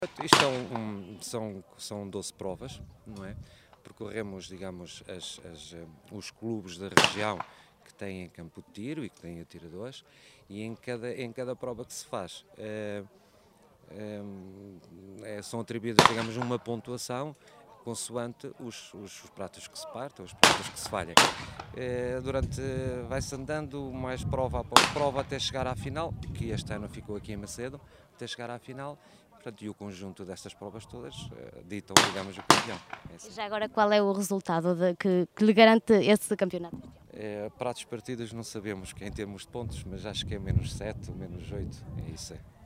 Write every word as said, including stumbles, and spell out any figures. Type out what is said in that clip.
Isto é um, um, são, são doze provas, não é? Percorremos, digamos, as, as, os clubes da região que têm campo de tiro e que têm atiradores, e em cada, em cada prova que se faz é, é, são atribuídas, digamos, uma pontuação consoante os, os, os pratos que se partem, os pratos que se falhem. É, durante, vai-se andando mais prova após prova até chegar à final, que este ano ficou aqui em Macedo, até chegar à final. Portanto, e o conjunto destas provas todas uh, ditam, digamos, o campeão. É assim. Já agora, qual é o resultado de, que, que lhe garante esse campeonato? É, pratos partidos não sabemos que em termos de pontos, mas acho que é menos sete ou menos oito, é isso. É.